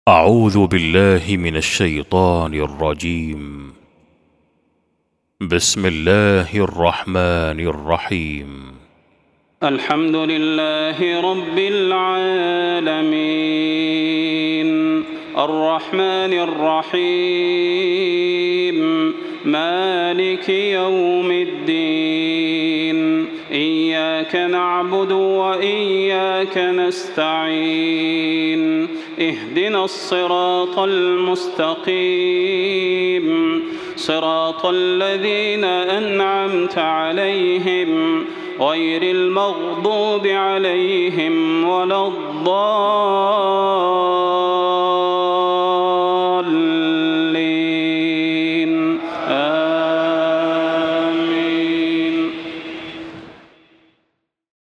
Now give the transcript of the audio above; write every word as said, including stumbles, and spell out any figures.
أعوذ بالله من الشيطان الرجيم. بسم الله الرحمن الرحيم. الحمد لله رب العالمين الرحمن الرحيم مالك يوم الدين إياك نعبد وإياك نستعين اهدنا الصراط المستقيم صراط الذين أنعمت عليهم غير المغضوب عليهم ولا الضالين.